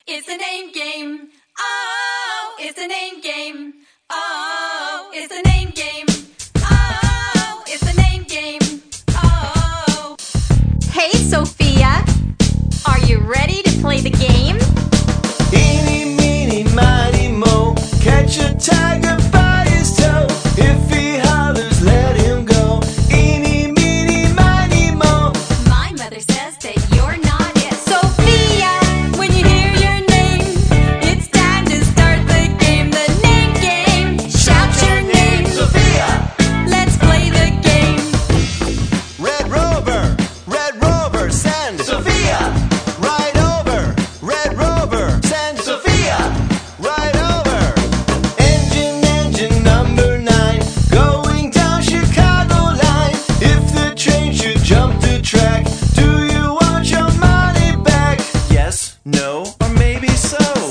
It's a name game. Oh, it's a name game. Oh, it's a name game. Oh, it's a name game. Oh. Hey, Sophia. Are you ready to play the game? Eeny, meeny, miny, moe. Catch a tiger by his toe. If he hollers, let him go. Eeny, meeny, miny, moe. My mother says that you're not it. Sophia, when you hear your name, it's time to start the game. The name game. Shout your name. Sophia. Let's play the game. Red Rover, send Sophia. Right over, Red Rover, send Sophia. Right over. Engine number 9, going down Chicago line. If the train should jump the track, do you want your money back? Yes, no, or maybe so.